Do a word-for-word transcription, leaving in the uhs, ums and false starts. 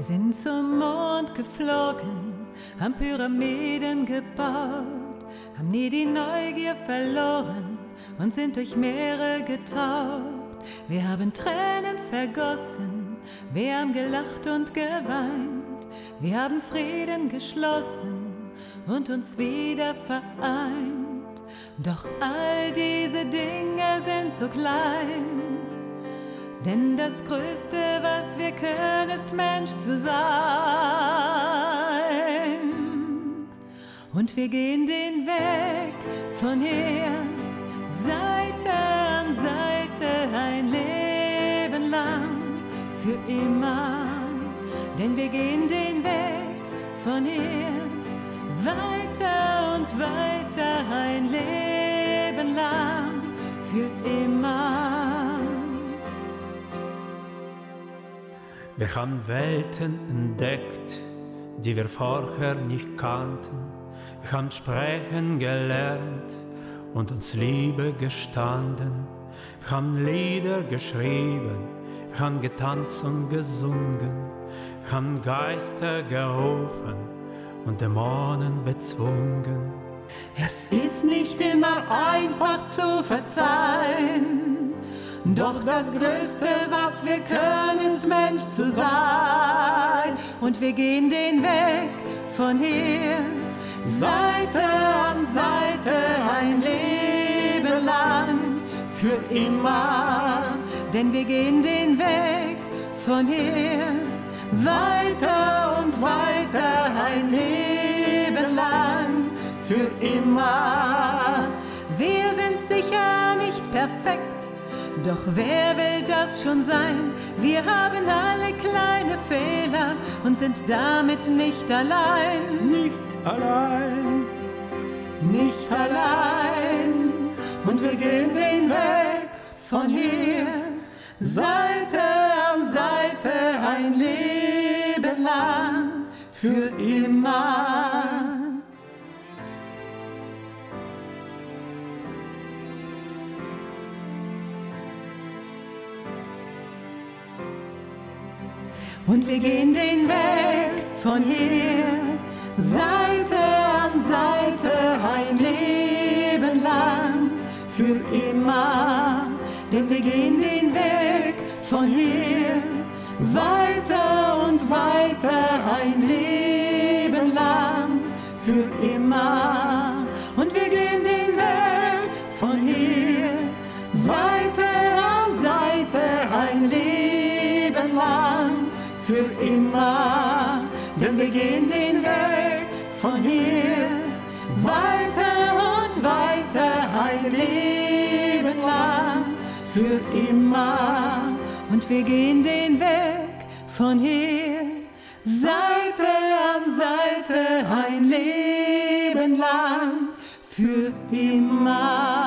Wir sind zum Mond geflogen, haben Pyramiden gebaut, haben nie die Neugier verloren und sind durch Meere getaucht. Wir haben Tränen vergossen, wir haben gelacht und geweint, wir haben Frieden geschlossen und uns wieder vereint. Doch all diese Dinge sind so klein, denn das Größte, was wir können, ist Mensch zu sein. Und wir gehen den Weg von hier, Seite an Seite, ein Leben lang, für immer. Denn wir gehen den Weg von hier, weiter und weiter, ein Leben lang, für immer. Wir haben Welten entdeckt, die wir vorher nicht kannten. Wir haben sprechen gelernt und uns Liebe gestanden. Wir haben Lieder geschrieben, wir haben getanzt und gesungen. Wir haben Geister gerufen und Dämonen bezwungen. Es ist nicht immer einfach zu verzeihen, doch das Größte, was wir können, ist Mensch zu sein. Und wir gehen den Weg von hier, Seite an Seite, ein Leben lang, für immer. Denn wir gehen den Weg von hier, weiter und weiter, ein Leben lang, für immer. Wir sind sicher nicht perfekt, doch wer will das schon sein? Wir haben alle kleine Fehler und sind damit nicht allein. Nicht allein, nicht allein. Und wir gehen den Weg von hier, Seite an Seite, ein Leben lang, für immer. Und wir gehen den Weg von hier, Seite an Seite, ein Leben lang, für immer. Denn wir gehen den Weg von hier, weiter und weiter, ein Leben lang, für immer. Und wir gehen den Weg von hier, Seite an Seite, ein Leben lang, für immer. Denn wir gehen den Weg von hier, weiter und weiter, ein Leben lang, für immer. Und wir gehen den Weg von hier, Seite an Seite, ein Leben lang, für immer.